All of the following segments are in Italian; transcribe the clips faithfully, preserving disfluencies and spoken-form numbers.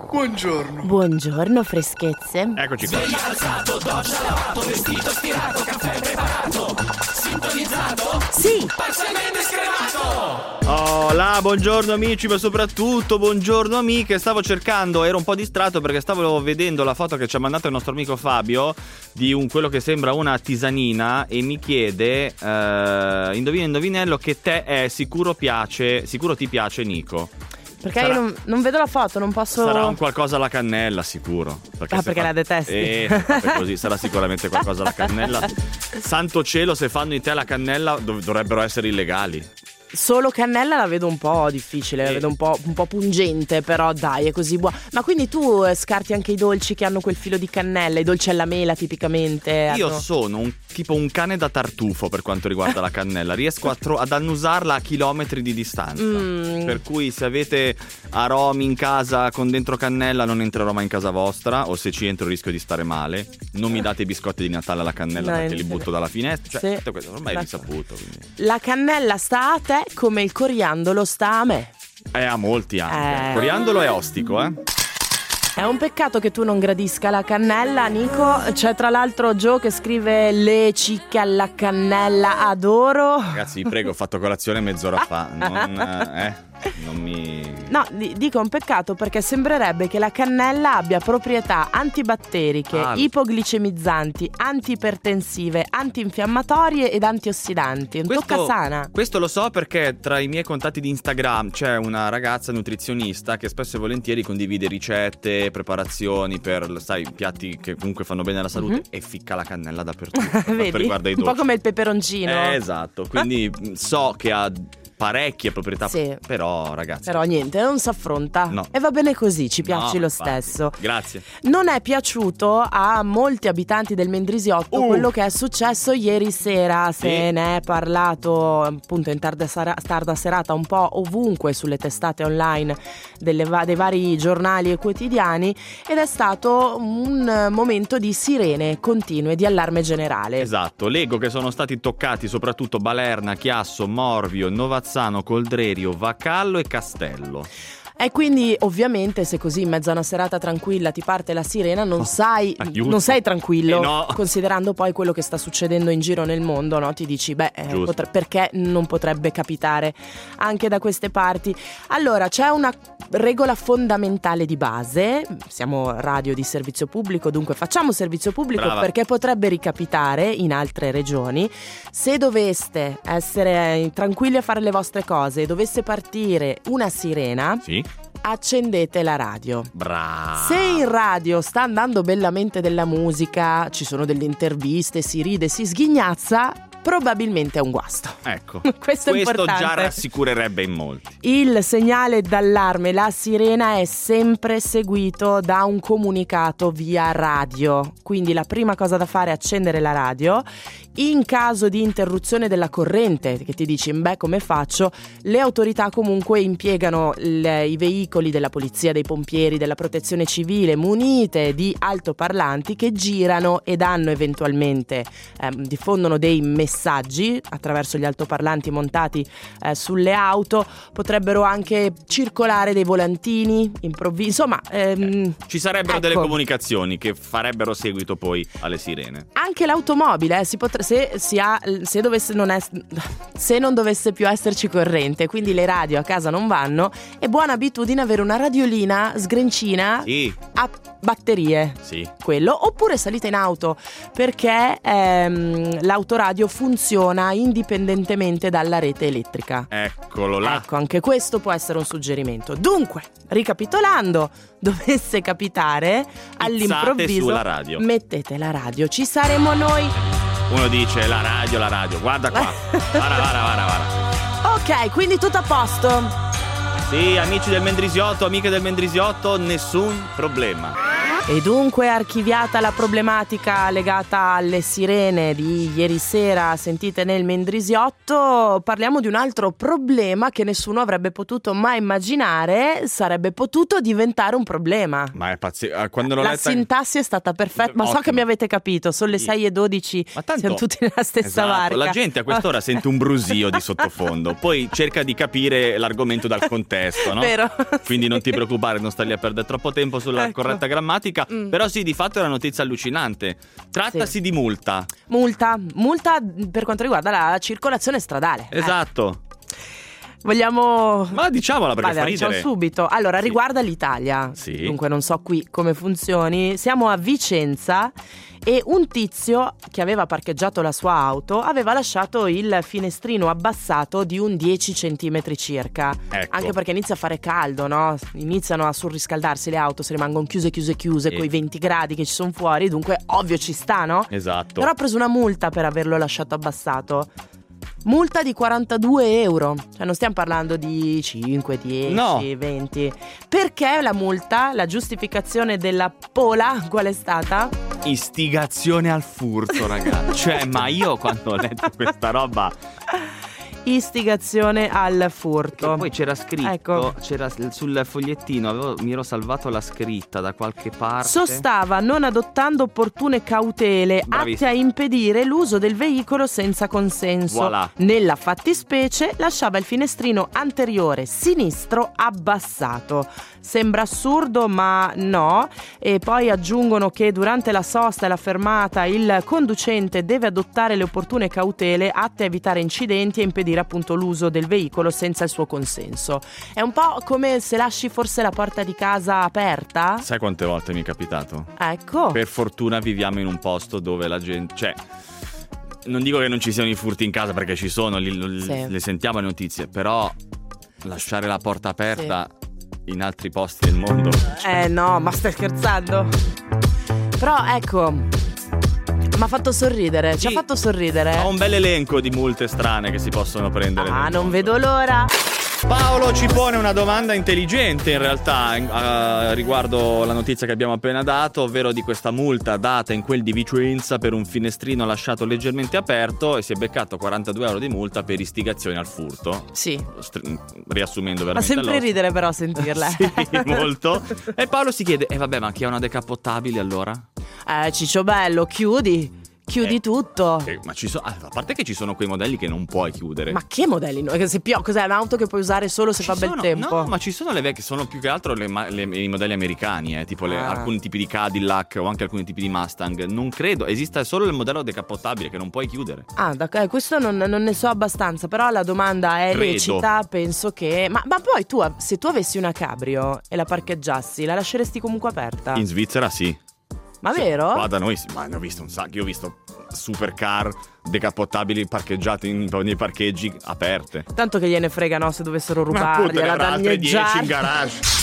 Buongiorno. Buongiorno, freschezze. Eccoci qua. Sveglia alzato, doccia lavato, vestito stirato, caffè preparato, sintonizzato? Sì. Parzialmente scremato! Oh, là, buongiorno amici, ma soprattutto buongiorno amiche. Stavo cercando, ero un po' distratto perché stavo vedendo la foto che ci ha mandato il nostro amico Fabio di un quello che sembra una tisanina e mi chiede, eh, indovina indovinello, che te è sicuro piace, sicuro ti piace Nico. Perché Sarà- io non, non vedo la foto, non posso... Sarà un qualcosa alla cannella, sicuro. Perché Ah, se perché fa- la detesti. Eh, se fate così, sarà sicuramente qualcosa alla cannella. Santo cielo, se fanno in te la cannella dov- dovrebbero essere illegali. Solo cannella la vedo un po' difficile, la Sì. vedo un po', un po' pungente, però dai, è così buona. Ma quindi tu eh, scarti anche i dolci che hanno quel filo di cannella, i dolci alla mela tipicamente? Io hanno- sono un, tipo un cane da tartufo per quanto riguarda la cannella. Riesco a tro- ad annusarla a chilometri di distanza. Mm. Per cui se avete aromi in casa con dentro cannella non entrerò mai in casa vostra, o se ci entro rischio di stare male. Non mi date i biscotti di Natale alla cannella No, perché li sì. butto dalla finestra. Cioè, Sì. tutto questo ormai è D'accordo. risaputo. Quindi. La cannella sta a te come il coriandolo sta a me. Eh, a molti anche. Eh. Coriandolo è ostico, eh. È un peccato che tu non gradisca la cannella, Nico. C'è tra l'altro Joe che scrive le cicche alla cannella, adoro. Ragazzi, vi prego, ho fatto colazione mezz'ora fa. Non, eh, non mi. No, di- dico un peccato perché sembrerebbe che la cannella abbia proprietà antibatteriche, Ah. ipoglicemizzanti, antiipertensive, antinfiammatorie ed antiossidanti. Un tocca sana. Questo lo so perché tra i miei contatti di Instagram c'è una ragazza nutrizionista che spesso e volentieri condivide ricette, preparazioni per, sai, piatti che comunque fanno bene alla salute, Mhm. e ficca la cannella dappertutto per quanto Vedi? riguarda i Un po' dolci. come il peperoncino. Eh, esatto, quindi mh, so che ha parecchie proprietà, Sì. però ragazzi. Però niente, non si affronta. No. E va bene così, ci piaci no, lo infatti. stesso. Grazie. Non è piaciuto a molti abitanti del Mendrisiotto Uh. quello che è successo ieri sera. Se Sì. ne è parlato appunto in tarda, sera- tarda serata un po' ovunque sulle testate online delle va- dei vari giornali e quotidiani, ed è stato un momento di sirene continue, di allarme generale. Esatto, leggo che sono stati toccati soprattutto Balerna, Chiasso, Morvio, Novazzano, Coldrerio, Vacallo e Castello. E quindi ovviamente se così in mezzo a una serata tranquilla ti parte la sirena non sai, aiuto. non sei tranquillo, Eh no. considerando poi quello che sta succedendo in giro nel mondo, no? Ti dici beh eh, Giusto. potre- perché non potrebbe capitare anche da queste parti. Allora c'è una regola fondamentale di base, siamo radio di servizio pubblico, dunque facciamo servizio pubblico. Brava. Perché potrebbe ricapitare in altre regioni. Se doveste essere tranquilli a fare le vostre cose e dovesse partire una sirena, Sì? accendete la radio. Bravo. Se in radio sta andando bellamente della musica, ci sono delle interviste, si ride, si sghignazza, probabilmente è un guasto. Ecco, Questo è importante. già rassicurerebbe in molti. Il segnale d'allarme, la sirena, è sempre seguito da un comunicato via radio. Quindi la prima cosa da fare è accendere la radio. In caso di interruzione della corrente, che ti dici, beh, come faccio? Le autorità comunque impiegano il- i veicoli della polizia, dei pompieri, della protezione civile, munite di altoparlanti che girano e danno eventualmente, ehm, diffondono dei messaggi attraverso gli altoparlanti montati eh, sulle auto. Potrebbero anche circolare dei volantini improvvisi, insomma, ehm, Ci sarebbero ecco. delle comunicazioni che farebbero seguito poi alle sirene. anche l'automobile, eh, si potre- se, si ha, se, dovesse non es- se non dovesse più esserci corrente, quindi le radio a casa non vanno, è buona abitudine avere una radiolina sgrencina Sì, a batterie. sì. Quello, oppure salite in auto, perché ehm, l'autoradio funziona indipendentemente dalla rete elettrica. Eccolo là. Ecco, anche questo può essere un suggerimento. Dunque, ricapitolando, dovesse capitare all'improvviso, sulla radio. mettete la radio, ci saremo noi. Uno dice la radio, la radio. Guarda qua. Guarda, guarda, guarda, guarda. Ok, quindi tutto a posto. Sì, amici del Mendrisiotto, amiche del Mendrisiotto, nessun problema. E dunque archiviata la problematica legata alle sirene di ieri sera sentite nel Mendrisiotto, parliamo di un altro problema che nessuno avrebbe potuto mai immaginare sarebbe potuto diventare un problema. Ma è pazzesco. Quando l'ho La letta... sintassi è stata perfetta, ma so Ottimo. che mi avete capito, sono le sei e dodici, Ma tanto... siamo tutti nella stessa esatto, barca. la gente a quest'ora sente un brusio di sottofondo, poi cerca di capire l'argomento dal contesto, no? Vero? Quindi non ti preoccupare, non stai lì a perdere troppo tempo sulla Ecco. corretta grammatica. Mm. Però sì, di fatto è una notizia allucinante. Trattasi Sì. di multa. Multa, multa per quanto riguarda la circolazione stradale. Esatto. Eh. Vogliamo... Ma diciamola perché Vabbè, fa ridere. diciamo subito. Allora, Sì. riguarda l'Italia. Sì. Dunque non so qui come funzioni. Siamo a Vicenza e un tizio che aveva parcheggiato la sua auto aveva lasciato il finestrino abbassato di un dieci centimetri circa. Ecco. Anche perché inizia a fare caldo, no? Iniziano a surriscaldarsi le auto, se rimangono chiuse, chiuse, chiuse, Sì. coi venti gradi che ci sono fuori. Dunque, ovvio ci sta, no? Esatto. Però ha preso una multa per averlo lasciato abbassato. Multa di quarantadue euro. Cioè non stiamo parlando di cinque, dieci, No. venti. Perché la multa, la giustificazione della pola, qual è stata? Istigazione al furto, ragazzi. Cioè, ma io quando ho letto questa roba... Istigazione al furto. Che poi c'era scritto, Ecco. c'era sul fogliettino, avevo, mi ero salvato la scritta da qualche parte. Sostava non adottando opportune cautele atte Bravissimo. a impedire l'uso del veicolo senza consenso. Voilà. Nella fattispecie lasciava il finestrino anteriore sinistro abbassato. Sembra assurdo, ma no. E poi aggiungono che durante la sosta e la fermata il conducente deve adottare le opportune cautele atte a evitare incidenti e impedire appunto l'uso del veicolo senza il suo consenso. È un po' come se lasci forse la porta di casa aperta. Sai quante volte mi è capitato? Ecco. Per fortuna viviamo in un posto dove la gente... Cioè, non dico che non ci siano i furti in casa perché ci sono, li, li- Sì. le sentiamo le notizie, però lasciare la porta aperta in altri posti del mondo... Eh no, ma stai scherzando? Però ecco, mi ha fatto sorridere, ci ha Sì. fatto sorridere. Ho un bel elenco di multe strane che si possono prendere. Ah, nel non mondo. vedo l'ora. Paolo ci pone una domanda intelligente in realtà eh, riguardo la notizia che abbiamo appena dato, ovvero di questa multa data in quel di Vicenza per un finestrino lasciato leggermente aperto e si è beccato quarantadue euro di multa per istigazione al furto. Sì. Str- riassumendo Fa veramente sempre all'osso. ridere però sentirla. Sì, molto. E Paolo si chiede, e eh vabbè, ma chi ha una decapottabile allora? Eh, Ciccio bello, chiudi. Chiudi Eh, tutto. Eh, ma ci sono, a parte che ci sono quei modelli che non puoi chiudere. Ma che modelli? No? Se pio- cos'è un'auto che puoi usare solo se Ci fa bel sono- tempo? No, ma ci sono le vecchie, sono più che altro le, ma- le- i modelli americani, eh, tipo le- Ah. alcuni tipi di Cadillac o anche alcuni tipi di Mustang. Non credo, esista solo il modello decapottabile che non puoi chiudere. Ah, d'accordo, questo non, non ne so abbastanza, però la domanda è Credo. lecita, penso che... Ma, ma poi tu, se tu avessi una cabrio e la parcheggiassi, la lasceresti comunque aperta? In Svizzera sì. Ma vero? Qua da noi sì, ma ne ho visto un sacco. Io ho visto supercar decapottabili parcheggiati in nei parcheggi aperte. Tanto che gliene frega, no, se dovessero Ma appunto, ne rubargliela, avrà altre dieci in danneggiare. garage.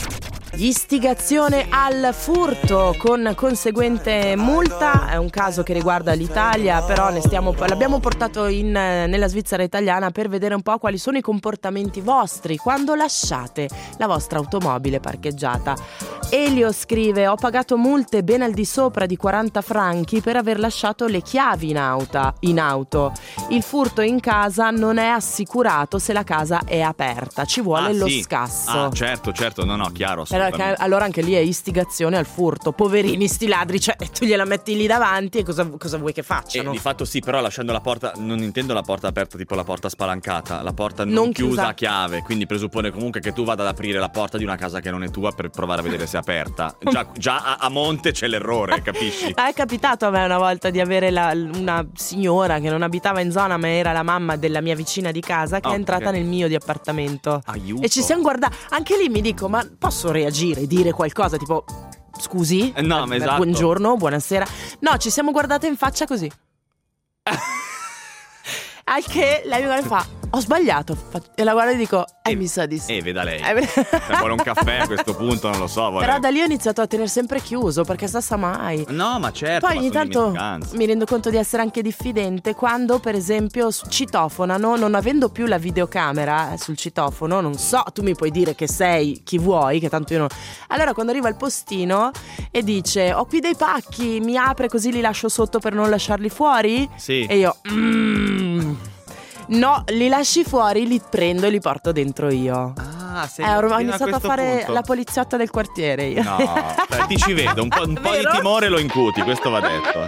Istigazione al furto con conseguente multa è un caso che riguarda l'Italia, però ne stiamo, l'abbiamo portato in, nella Svizzera italiana per vedere un po' quali sono i comportamenti vostri quando lasciate la vostra automobile parcheggiata. Elio scrive: ho pagato multe ben al di sopra di quaranta franchi per aver lasciato le chiavi in auto, in auto. Il furto in casa non è assicurato se la casa è aperta, ci vuole Ah, lo sì. scasso. Ah, certo, certo, no, no, chiaro. Allora, assolutamente. che- allora anche lì è istigazione al furto. Poverini sti ladri, cioè tu gliela metti lì davanti e cosa, cosa vuoi che E facciano? di fatto sì, però lasciando la porta, non intendo la porta aperta tipo la porta spalancata, la porta non, Non chiusa chiusa. a chiave, quindi presuppone comunque che tu vada ad aprire la porta di una casa che non è tua per provare a vedere se è aperta. Già, già a, a monte c'è l'errore, capisci? Ah, è capitato a me una volta di avere la- una signora che non abitava in zona ma era la mamma della mia vicina di casa che Ah, è entrata ok. nel mio di appartamento. Aiuto. E ci siamo guardati. Anche lì mi dico, ma posso reagire, dire qualcosa tipo scusi? Eh, no, ma Eh, esatto. Buongiorno, buonasera. No, ci siamo guardate in faccia così. Al che lei mi guarda e fa: ho sbagliato. E la guardo e dico, eh, E- mi sa di sì. Eh, veda lei. Eh, Se vuole un caffè a questo punto, non lo so. Vuole... Però da lì ho iniziato a tenere sempre chiuso, perché sa sa mai. No, ma certo. Poi ma ogni sono tanto dimenticanze. mi rendo conto di essere anche diffidente quando per esempio s- citofonano, non avendo più la videocamera eh, sul citofono, non so, tu mi puoi dire che sei chi vuoi, che tanto io non... Allora quando arriva il postino e dice ho qui dei pacchi, mi apre così li lascio sotto per non lasciarli fuori? Sì. E io... Mm, no, li lasci fuori, li prendo e li porto dentro io. Ah, sei Eh, ormai ho fino iniziato a questo fare punto. la poliziotta del quartiere io. No, eh, ti ci vedo, un po', un po' di Vero? timore lo incuti, questo va detto.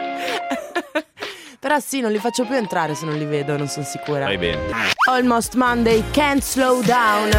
Però sì, non li faccio più entrare se non li vedo, non sono sicura. Vai bene. Almost Monday, can't slow down.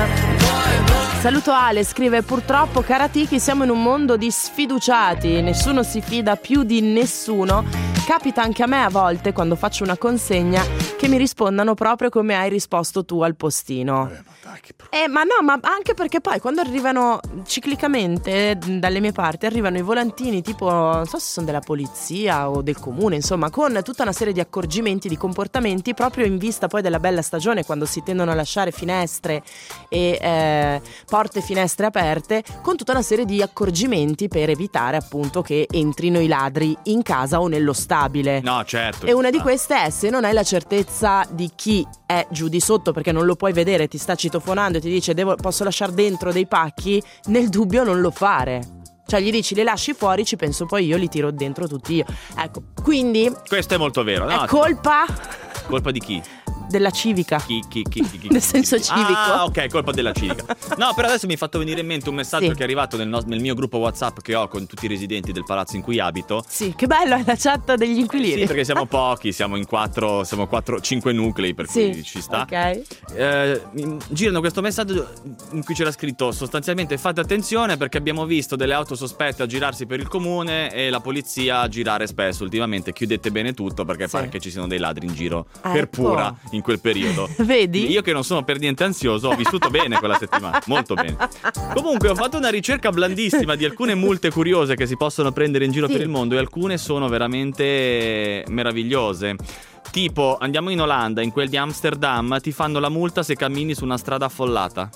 Saluto Ale, scrive purtroppo cara Tiki siamo in un mondo di sfiduciati, nessuno si fida più di nessuno. Capita anche a me a volte quando faccio una consegna che mi rispondano proprio come hai risposto tu al postino. Eh, ma no, ma anche perché poi quando arrivano ciclicamente dalle mie parti arrivano i volantini tipo, non so se sono della polizia o del comune, insomma, con tutta una serie di accorgimenti, di comportamenti proprio in vista poi della bella stagione, quando si tendono a lasciare finestre e eh, porte e finestre aperte, con tutta una serie di accorgimenti per evitare appunto che entrino i ladri in casa o nello stabile. No, certo. E una di Ah. queste è, se non hai la certezza di chi è giù di sotto perché non lo puoi vedere, ti sta citofonando e ti dice devo, posso lasciare dentro dei pacchi, nel dubbio non lo fare. Cioè gli dici li lasci fuori, ci penso poi io, li tiro dentro tutti io. Ecco, quindi Questo è molto vero. No, è colpa colpa di chi? della civica. Chi, chi, chi, chi, chi? Nel senso civico. Ah, ok, colpa della civica. No, però adesso mi è fatto venire in mente un messaggio Sì. che è arrivato nel, nos- nel mio gruppo WhatsApp che ho con tutti i residenti del palazzo in cui abito. Sì, che bello è la chat degli inquilini. Sì, perché siamo pochi, siamo in quattro, siamo quattro, cinque nuclei, per Sì, cui ci sta. ok. Eh, mi girano questo messaggio in cui c'era scritto sostanzialmente fate attenzione perché abbiamo visto delle auto sospette a girarsi per il comune e la polizia a girare spesso ultimamente, chiudete bene tutto perché Sì. pare che ci siano dei ladri in giro Ah, per ecco. pura in quel periodo. Vedi? Io che non sono per niente ansioso ho vissuto bene quella settimana, molto bene. Comunque ho fatto una ricerca blandissima di alcune multe curiose che si possono prendere in giro Sì. per il mondo e alcune sono veramente meravigliose. Tipo, andiamo in Olanda, in quel di Amsterdam ti fanno la multa se cammini su una strada affollata.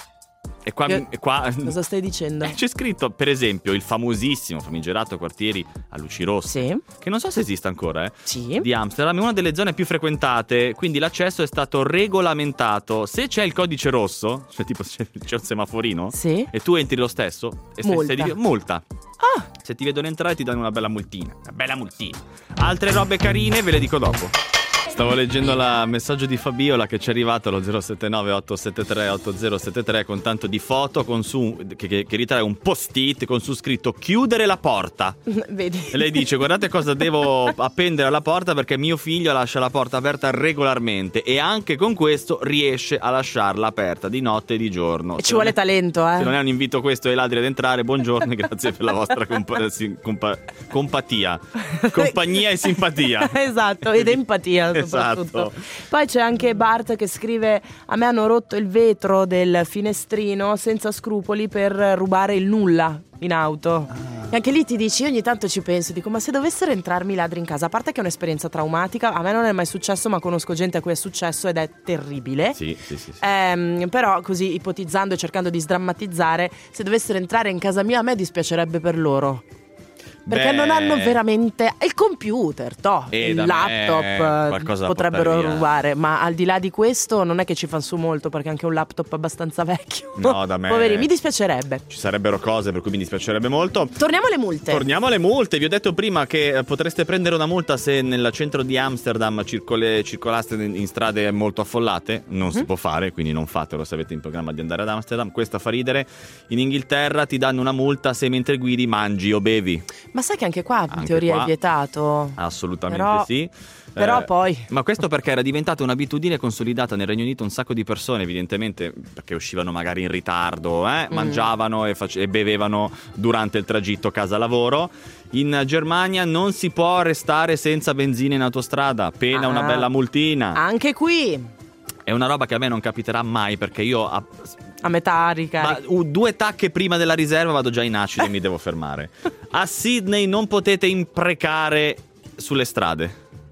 E qua, Che- e qua Cosa stai dicendo? c'è scritto, per esempio, il famosissimo, famigerato quartieri a luci rosse, Sì. che non so se esiste ancora, eh, Sì. di Amsterdam, è una delle zone più frequentate, quindi l'accesso è stato regolamentato. Se c'è il codice rosso, cioè tipo c'è, c'è un semaforino, Sì. e tu entri lo stesso, e se Multa. sei di- multa. Ah, Se ti vedono entrare ti danno una bella multina. Una bella multina. Altre robe carine ve le dico dopo. Stavo leggendo il messaggio di Fabiola che ci è arrivato allo zero sette nove otto sette tre otto zero sette tre con tanto di foto con su, che, che, che ritrae un post-it con su scritto chiudere la porta. vedi. E lei dice guardate cosa devo appendere alla porta perché mio figlio lascia la porta aperta regolarmente e anche con questo riesce a lasciarla aperta di notte e di giorno. E Se ci vuole non è- talento, Se non eh. è un invito questo ai ladri ad entrare, buongiorno e grazie per la vostra compa- sì, compa- compatia, compagnia e simpatia. Esatto, ed empatia soprattutto. Esatto. Poi c'è anche Bart che scrive a me hanno rotto il vetro del finestrino senza scrupoli per rubare il nulla in auto. E anche lì ti dici, io ogni tanto ci penso, dico ma se dovessero entrarmi i ladri in casa, a parte che è un'esperienza traumatica, a me non è mai successo ma conosco gente a cui è successo ed è terribile. Sì, sì, sì, sì. Ehm, però così ipotizzando e cercando di sdrammatizzare, se dovessero entrare in casa mia a me dispiacerebbe per loro. Perché Beh, non hanno veramente il computer, toh, Eh, il da me laptop eh, qualcosa da potrebbero portare via. rubare, ma al di là di questo non è che ci fanno su molto perché anche un laptop abbastanza vecchio. No, da me- Poveri, mi dispiacerebbe. Ci sarebbero cose per cui mi dispiacerebbe molto. Torniamo alle multe. Torniamo alle multe. Vi ho detto prima che eh, potreste prendere una multa se nel centro di Amsterdam circole- circolaste in, in strade molto affollate. Non si può fare, quindi non fatelo se avete in programma di andare ad Amsterdam. Questa fa ridere. In Inghilterra ti danno una multa se mentre guidi mangi o bevi. Ma sai che anche qua in Anche teoria qua. è vietato. Assolutamente Però- sì. Però Eh, poi Ma questo perché era diventata un'abitudine consolidata nel Regno Unito. Un sacco di persone, evidentemente, perché uscivano magari in ritardo, eh, Mm. mangiavano e, face- e bevevano durante il tragitto casa-lavoro. In Germania non si può restare senza benzina in autostrada, pena Ah. una bella multina. anche qui È una roba che a me non capiterà mai perché io a- a metà ma, ricarica. uh, due tacche prima della riserva vado già in acido e mi devo fermare. A Sydney non potete imprecare sulle strade.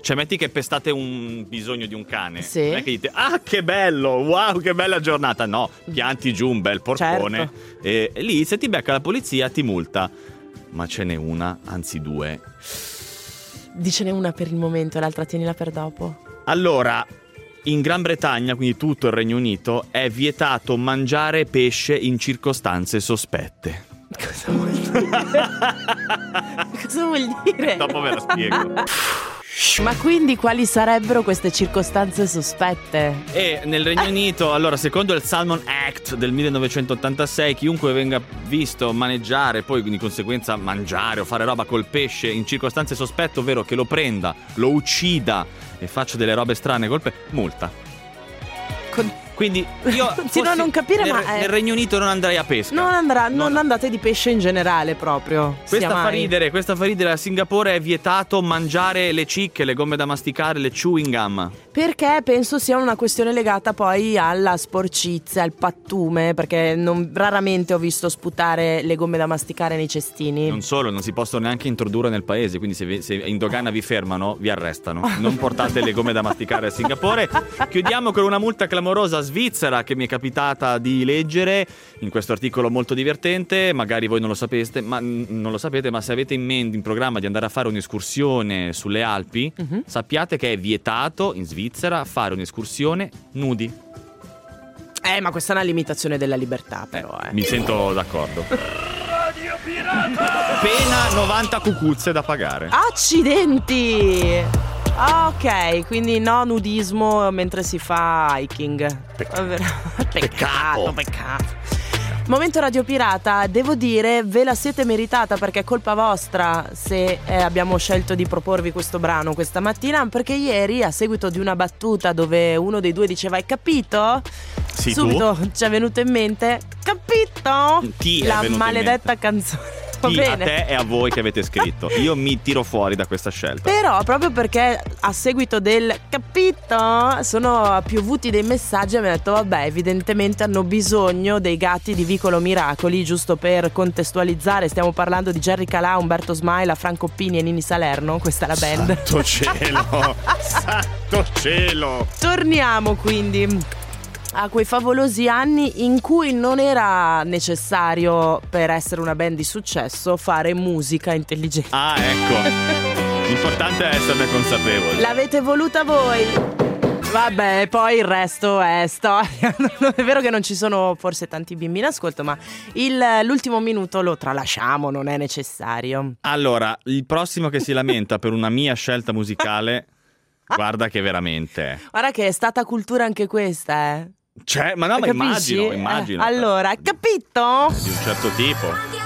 Cioè, metti che pestate un bisogno di un cane. Sì. Non è che dite, ah, che bello, wow, che bella giornata. No, pianti giù un bel porcone. Certo. E, e lì, se ti becca la polizia, ti multa. Ma ce n'è una, anzi due. Dicene una per il momento e l'altra tienila per dopo. Allora, in Gran Bretagna, quindi tutto il Regno Unito, è vietato mangiare pesce in circostanze sospette. Cosa vuol dire? Cosa vuol dire? Dopo ve la spiego. Ma quindi quali sarebbero queste circostanze sospette? E nel Regno Unito, allora, secondo il Salmon Act del millenovecentottantasei, chiunque venga visto maneggiare, poi di conseguenza mangiare o fare roba col pesce in circostanze sospette, ovvero che lo prenda, lo uccida e faccia delle robe strane col pesce, multa. Con... Quindi io Continuo a non capire, nel, ma è... nel Regno Unito non andrei a pesca. Non andrà, non, Non- andate di pesce in generale proprio. Questa sia fa mai. ridere, questa fa ridere. A Singapore è vietato mangiare le cicche, le gomme da masticare, le chewing gum. Perché penso sia una questione legata poi alla sporcizia, al pattume, perché non, raramente ho visto sputare le gomme da masticare nei cestini. Non solo, non si possono neanche introdurre nel paese, quindi se, vi- se in dogana vi fermano, vi arrestano. Non portate le gomme da masticare a Singapore. Chiudiamo con una multa clamorosa svizzera che mi è capitata di leggere in questo articolo molto divertente. Magari voi non lo sapeste, ma non lo sapete, ma se avete in mente in programma di andare a fare un'escursione sulle Alpi, Mhm. sappiate che è vietato in Svizzera fare un'escursione nudi. Eh, ma questa è una limitazione della libertà, però, eh. Mi sento d'accordo. Pena novanta cucuzze da pagare. Accidenti! Ah, ok, quindi no nudismo mentre si fa hiking. Peccato. Peccato, peccato. Momento Radio Pirata, devo dire ve la siete meritata, perché è colpa vostra se eh, abbiamo scelto di proporvi questo brano questa mattina, perché ieri, a seguito di una battuta dove uno dei due diceva hai capito? Sì, Subito ci è venuto in mente capito? Ti è La venuto in maledetta canzone. Va Sì, a bene. te e a voi che avete scritto. Io mi tiro fuori da questa scelta. Però proprio perché a seguito del capito sono piovuti dei messaggi e mi hanno detto vabbè, evidentemente hanno bisogno dei gatti di Vicolo Miracoli. Giusto per contestualizzare, stiamo parlando di Jerry Calà, Umberto Smaila, Franco Pini e Nini Salerno. Questa è la band. Santo cielo, santo cielo. Torniamo quindi a quei favolosi anni in cui non era necessario, per essere una band di successo, fare musica intelligente. Ah, ecco. L'importante è esserne consapevoli. L'avete voluta voi. Vabbè, poi il resto è storia. Non è vero che non ci sono forse tanti bimbi in ascolto, ma il, l'ultimo minuto lo tralasciamo, non è necessario. Allora, il prossimo che si lamenta per una mia scelta musicale, guarda che veramente... Guarda che è stata cultura anche questa, eh. Cioè, ma no, ma Capisci? immagino, immagino. Eh, allora, capito? Di un certo tipo.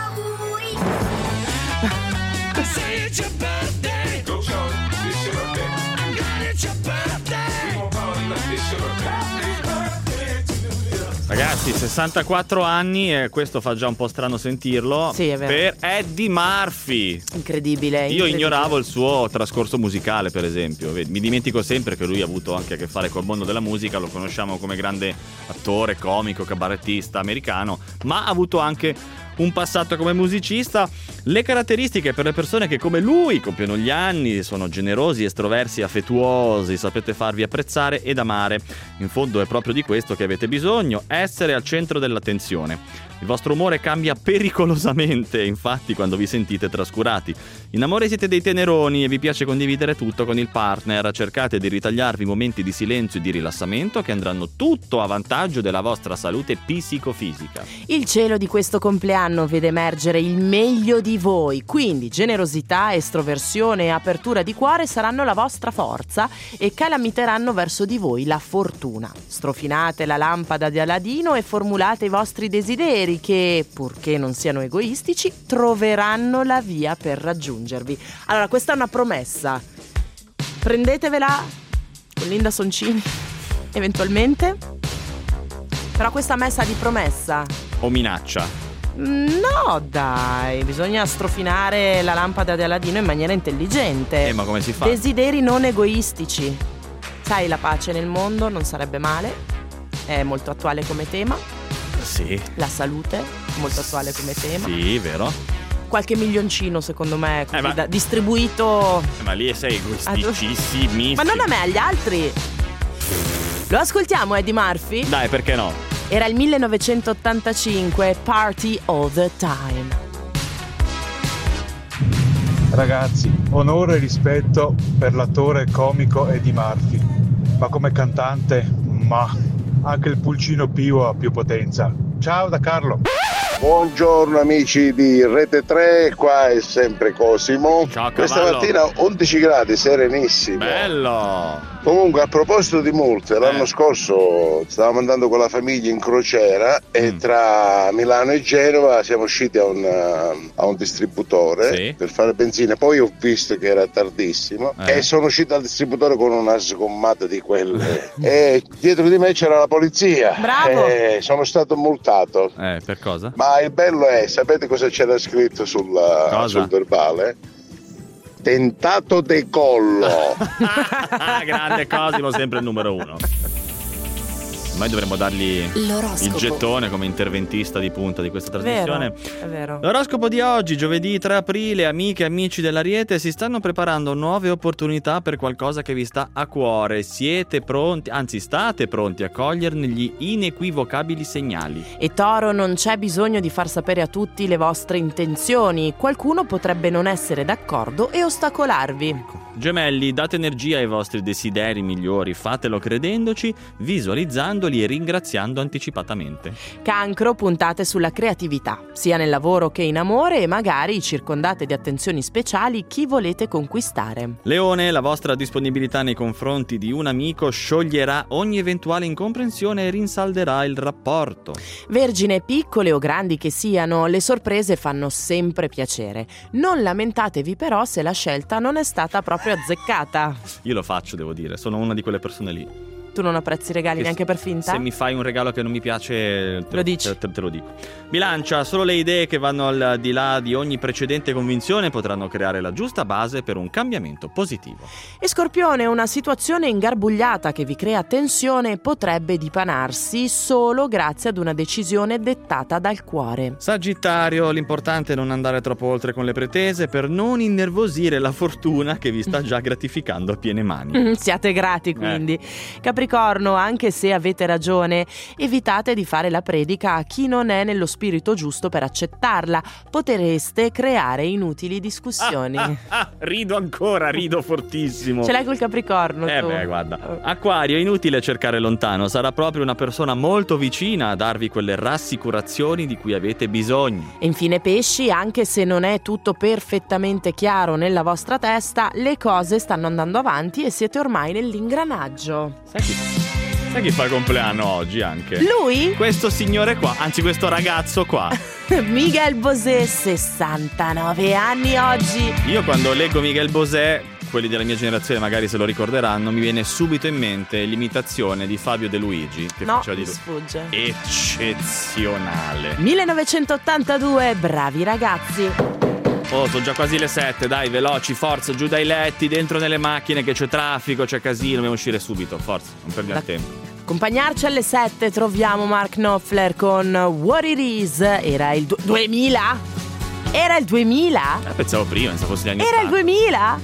Ragazzi, sessantaquattro anni e questo fa già un po' strano sentirlo. Sì, è vero. Per Eddie Murphy. Incredibile. Io incredibile. ignoravo il suo trascorso musicale, per esempio. Mi dimentico sempre che lui ha avuto anche a che fare col mondo della musica. Lo conosciamo come grande attore, comico, cabarettista americano, ma ha avuto anche un passato come musicista. Le caratteristiche per le persone che come lui compiono gli anni: sono generosi, estroversi, affettuosi, sapete farvi apprezzare ed amare. In fondo è proprio di questo che avete bisogno, essere al centro dell'attenzione. Il vostro umore cambia pericolosamente, infatti, quando vi sentite trascurati. In amore siete dei teneroni e vi piace condividere tutto con il partner. Cercate di ritagliarvi momenti di silenzio e di rilassamento che andranno tutto a vantaggio della vostra salute psicofisica. Il cielo di questo compleanno vede emergere il meglio di voi, quindi generosità, estroversione e apertura di cuore saranno la vostra forza e calamiteranno verso di voi la fortuna. Strofinate la lampada di Aladino e formulate i vostri desideri che, purché non siano egoistici, troveranno la via per raggiungervi. Allora, questa è una promessa. Prendetevela con Linda Soncini, eventualmente. Però questa messa di promessa. O minaccia. No, dai, bisogna strofinare la lampada di Aladino in maniera intelligente. Eh, ma come si fa? Desideri non egoistici. Sai, la pace nel mondo non sarebbe male. È molto attuale come tema. Sì. La salute, molto attuale come tema. Sì, vero. qualche milioncino secondo me così, Eh, ma- da- distribuito. Eh, Ma lì sei egoisticissimi. Ma non a me, agli altri. Lo ascoltiamo Eddie Murphy? Dai, perché no? Era il millenovecentottantacinque, Party All The Time. Ragazzi, onore e rispetto per l'attore comico Eddie Murphy, ma come cantante, ma anche il pulcino Pio ha più potenza. Ciao da Carlo. Buongiorno amici di Rete tre, qua è sempre Cosimo. Ciao, Questa cavallo. mattina undici gradi, serenissimo. Bello! Comunque, a proposito di multe, l'anno Eh. scorso stavamo andando con la famiglia in crociera e Mm. tra Milano e Genova siamo usciti a un, uh, a un distributore Sì. per fare benzina. Poi ho visto che era tardissimo Eh. e sono uscito dal distributore con una sgommata di quelle. E dietro di me c'era la polizia. Bravo. E sono stato multato. Eh, per cosa? Ma il bello è, sapete cosa c'era scritto sul, Cosa? sul verbale? Tentato decollo. Grande Cosimo, sempre il numero uno. Ormai dovremmo dargli L'oroscopo. il gettone come interventista di punta di questa trasmissione. Vero, è vero. L'oroscopo di oggi, giovedì tre aprile, amiche e amici dell'Ariete, si stanno preparando nuove opportunità per qualcosa che vi sta a cuore. Siete pronti, anzi state pronti a coglierne gli inequivocabili segnali. E Toro, non c'è bisogno di far sapere a tutti le vostre intenzioni. Qualcuno potrebbe non essere d'accordo e ostacolarvi. Gemelli, date energia ai vostri desideri migliori, fatelo credendoci, visualizzandoli e ringraziando anticipatamente. Cancro, puntate sulla creatività, sia nel lavoro che in amore, e magari circondate di attenzioni speciali chi volete conquistare. Leone, la vostra disponibilità nei confronti di un amico scioglierà ogni eventuale incomprensione e rinsalderà il rapporto. Vergine, piccole o grandi che siano, le sorprese fanno sempre piacere. Non lamentatevi però se la scelta non è stata proprio azzeccata. Io lo faccio, devo dire, sono una di quelle persone lì. Tu non apprezzi i regali Che neanche per finta? Se mi fai un regalo che non mi piace, te Lo dici? Te, te- te lo dico. Bilancia, solo le idee che vanno al di là di ogni precedente convinzione potranno creare la giusta base per un cambiamento positivo. E Scorpione, una situazione ingarbugliata che vi crea tensione potrebbe dipanarsi solo grazie ad una decisione dettata dal cuore. Sagittario, l'importante è non andare troppo oltre con le pretese per non innervosire la fortuna che vi sta già gratificando a piene mani. Siate grati quindi. Capricorno, anche se avete ragione, evitate di fare la predica a chi non è nello spirito giusto per accettarla. Potreste creare inutili discussioni. Ah, ah, ah, rido ancora, rido fortissimo. Ce l'hai col Capricorno Eh tu? beh, guarda. Acquario, inutile cercare lontano, sarà proprio una persona molto vicina a darvi quelle rassicurazioni di cui avete bisogno. E infine Pesci, anche se non è tutto perfettamente chiaro nella vostra testa, le cose stanno andando avanti e siete ormai nell'ingranaggio. Sai chi, sai chi fa il compleanno oggi anche? Lui? Questo signore qua, anzi questo ragazzo qua. Miguel Bosé, sessantanove anni oggi. Io quando leggo Miguel Bosé, quelli della mia generazione magari se lo ricorderanno, mi viene subito in mente l'imitazione di Fabio De Luigi che No, faceva mi di lui. sfugge. Eccezionale. millenovecentottantadue, bravi ragazzi. Oh, sono già quasi le sette, dai, veloci, forza, giù dai letti, dentro nelle macchine che c'è traffico, c'è casino, dobbiamo uscire subito, forza, non perdiamo Da- tempo. Accompagnarci alle sette troviamo Mark Knopfler con What It Is. Era il du- duemila? Era il duemila? Eh, pensavo prima, pensavo fosse gli anni Era il ottanta. duemila?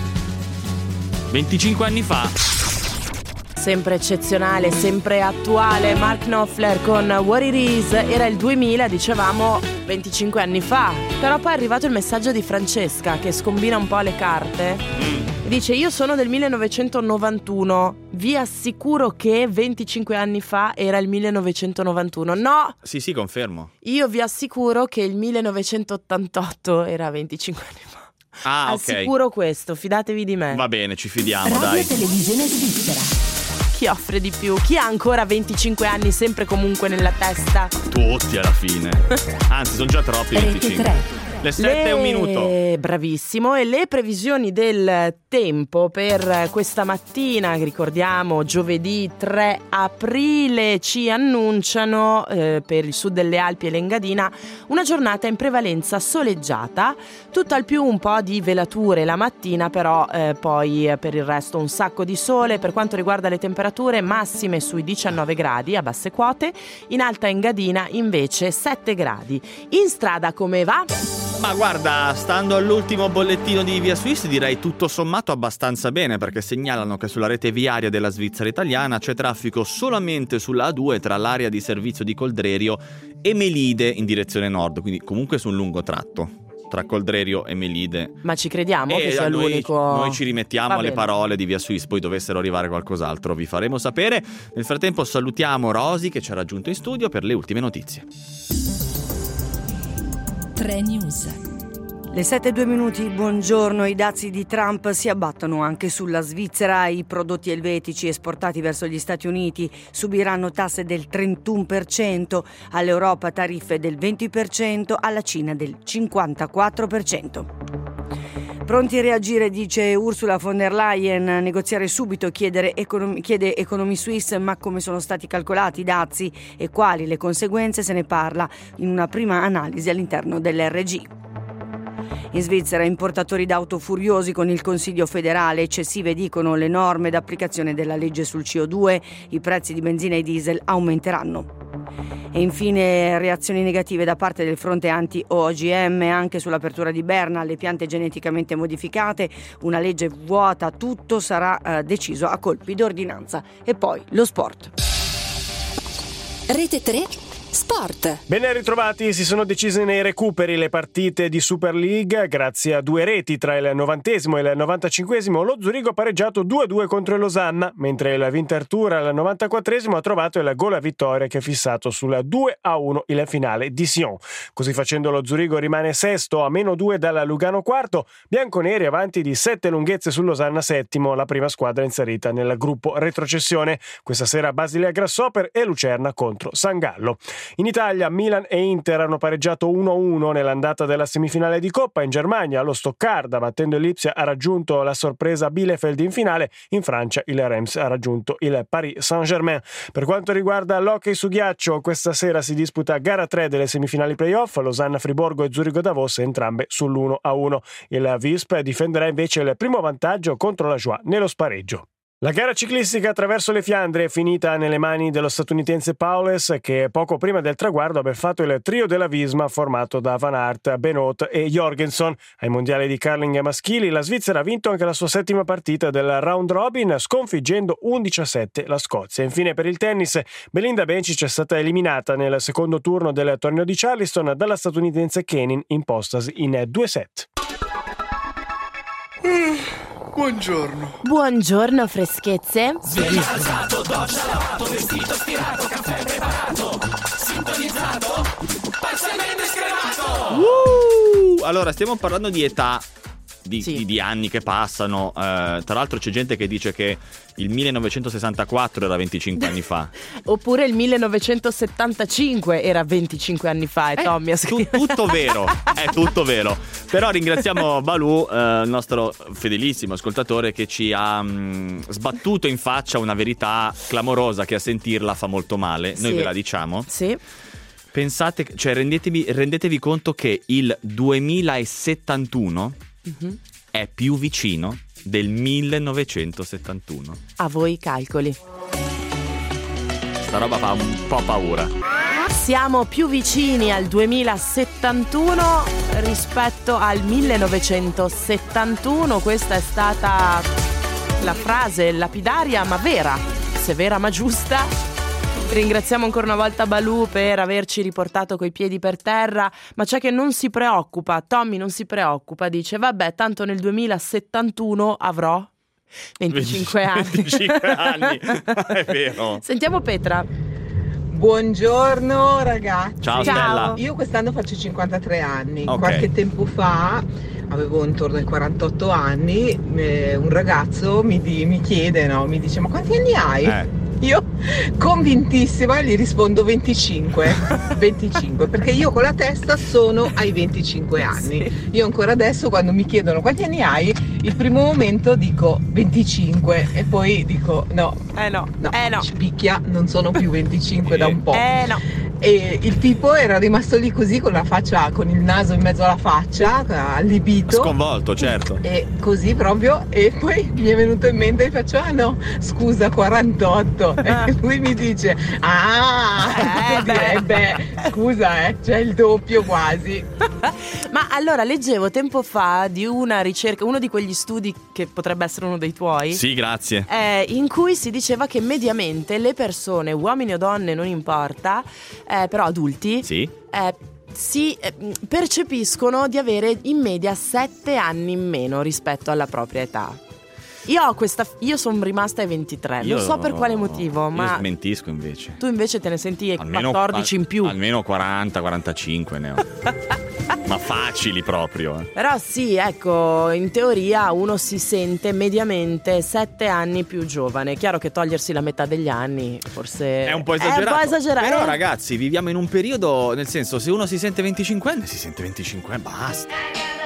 venticinque anni fa. Sempre eccezionale, sempre attuale. Mark Knopfler con What It Is. Era il duemila, dicevamo venticinque anni fa. Però poi è arrivato il messaggio di Francesca che scombina un po' le carte. Mm. Dice: io sono del millenovecentonovantuno. Vi assicuro che venticinque anni fa era il millenovecentonovantuno. No, Sì, sì, confermo. io vi assicuro che il millenovecentottantotto era venticinque anni fa. Ah, ok. Assicuro questo, fidatevi di me. Va bene, ci fidiamo, Radio dai. Televisione Svizzera. Chi offre di più? Chi ha ancora venticinque anni sempre comunque nella testa? Tutti alla fine. Anzi, sono già troppi Rete venticinque. tre. Le sette e un minuto. Bravissimo. E le previsioni del tempo per questa mattina, che ricordiamo giovedì tre aprile, ci annunciano eh, per il sud delle Alpi e l'Engadina una giornata in prevalenza soleggiata, tutto al più un po' di velature la mattina, però eh, poi eh, per il resto un sacco di sole. Per quanto riguarda le temperature, massime sui diciannove gradi a basse quote, in Alta Engadina invece sette gradi. In strada come va? Ma guarda, stando all'ultimo bollettino di Via Swiss, direi tutto sommato abbastanza bene, perché segnalano che sulla rete viaria della Svizzera italiana c'è traffico solamente sulla A due tra l'area di servizio di Coldrerio e Melide in direzione nord, quindi comunque su un lungo tratto tra Coldrerio e Melide. Ma ci crediamo e che sia noi, l'unico? Noi ci rimettiamo Va alle bene. parole di Via Swiss, poi dovessero arrivare qualcos'altro vi faremo sapere. Nel frattempo salutiamo Rosy che ci ha raggiunto in studio per le ultime notizie. tre News. Le sette e due minuti, buongiorno. I dazi di Trump si abbattono anche sulla Svizzera. I prodotti elvetici esportati verso gli Stati Uniti subiranno tasse del trentuno per cento, all'Europa tariffe del venti per cento, alla Cina del cinquantaquattro per cento. Pronti a reagire, dice Ursula von der Leyen, negoziare subito, chiedere econom- chiede Economy Suisse, ma come sono stati calcolati i dazi e quali le conseguenze se ne parla in una prima analisi all'interno dell'R G. In Svizzera importatori d'auto furiosi con il Consiglio federale, eccessive dicono le norme d'applicazione della legge sul C O due, i prezzi di benzina e diesel aumenteranno. E infine reazioni negative da parte del fronte anti-O G M anche sull'apertura di Berna alle piante geneticamente modificate, una legge vuota, tutto sarà eh, deciso a colpi d'ordinanza. E poi lo sport. Rete tre Sport. Ben ritrovati, si sono decise nei recuperi le partite di Super League grazie a due reti tra il novantesimo e il novantacinquesimo. Lo Zurigo ha pareggiato due a due contro il Losanna, mentre il Winterthur al novantaquattresimo ha trovato il gol a vittoria che ha fissato sul due a uno il finale di Sion. Così facendo lo Zurigo rimane sesto a meno due dalla Lugano quarto, bianconeri avanti di sette lunghezze sul Losanna settimo, la prima squadra inserita nel gruppo retrocessione. Questa sera Basilea Grasshopper e Lucerna contro San Gallo. In Italia Milan e Inter hanno pareggiato uno a uno nell'andata della semifinale di Coppa. In Germania lo Stoccarda, battendo il Lipsia, ha raggiunto la sorpresa Bielefeld in finale. In Francia il Reims ha raggiunto il Paris Saint-Germain. Per quanto riguarda l'hockey su ghiaccio, questa sera si disputa gara tre delle semifinali playoff, Losanna-Friborgo e Zurigo-Davos, entrambe sull'uno a uno. Il Visp difenderà invece il primo vantaggio contro la Joie nello spareggio. La gara ciclistica attraverso le Fiandre è finita nelle mani dello statunitense Powles, che poco prima del traguardo ha beffato il trio della Visma formato da Van Aert, Benoot e Jorgensen. Ai mondiali di curling maschili la Svizzera ha vinto anche la sua settima partita del round robin, sconfiggendo undici a sette la Scozia. Infine per il tennis, Belinda Bencic è stata eliminata nel secondo turno del torneo di Charleston dalla statunitense Kenin, impostasi in due set. Buongiorno. Buongiorno freschezze. Sveglia alzato, doccia lavato, vestito stirato, caffè preparato, sintonizzato, parzialmente scremato. Uh, allora, stiamo parlando di età, di, Sì. di, di anni che passano. Uh, tra l'altro c'è gente che dice che il millenovecentosessantaquattro era venticinque anni fa. Oppure il millenovecentosettantacinque era venticinque anni fa. E Eh, Tommy ha tu- scritto. tutto vero, è tutto vero. Però ringraziamo Balù, eh, il nostro fedelissimo ascoltatore, che ci ha mh, sbattuto in faccia una verità clamorosa che a sentirla fa molto male. Noi Sì. ve la diciamo. Sì. Pensate, cioè rendetevi, rendetevi conto che il duemilasettantuno Mhm. è più vicino del millenovecentosettantuno. A voi i calcoli. Sta roba fa un po' paura. Siamo più vicini al duemilasettantuno rispetto al millenovecentosettantuno. Questa è stata la frase lapidaria ma vera, severa ma giusta. Ringraziamo ancora una volta Balù per averci riportato coi piedi per terra, ma c'è che non si preoccupa, Tommy non si preoccupa, dice vabbè tanto nel duemilasettantuno avrò venticinque anni. venticinque anni, è vero. Sentiamo Petra. Buongiorno ragazzi. Ciao, Ciao. Stella. Io quest'anno faccio cinquantatré anni. Ok. Qualche tempo fa, avevo intorno ai quarantotto anni, eh, un ragazzo mi, di- mi chiede, no? Mi dice: ma quanti anni hai? Eh. Io convintissima gli rispondo venticinque. venticinque, perché io con la testa sono ai venticinque anni. Io ancora adesso quando mi chiedono quanti anni hai, il primo momento dico venticinque e poi dico no, Eh no, no, eh no. spicchia, non sono più venticinque da un po'. Eh no. e il tipo era rimasto lì così con la faccia, con il naso in mezzo alla faccia, allibito. Sconvolto, certo. E così proprio, e poi mi è venuto in mente e faccio, ah no, scusa, quarantotto. E lui mi dice, ah, Eh, beh. eh, beh, scusa, eh, c'è il doppio quasi. Ma allora leggevo tempo fa di una ricerca, uno di quegli studi che potrebbe essere uno dei tuoi. Sì, grazie. Eh, in cui si diceva che mediamente le persone, uomini o donne, non importa, eh, però adulti, Sì. eh, si eh, percepiscono di avere in media sette anni in meno rispetto alla propria età. Io ho questa, io sono rimasta ai ventitré, Io- non so per quale motivo, Io ma smentisco invece. tu invece te ne senti Almeno, quattordici in più. Almeno quaranta quarantacinque ne ho. Ma facili proprio. eh. Però sì, ecco, in teoria uno si sente mediamente sette anni più giovane. Chiaro che togliersi la metà degli anni forse È un po' esagerato. È un po' esagerato. Però Eh, ragazzi, viviamo in un periodo, nel senso, se uno si sente venticinquenne, si sente venticinque, basta.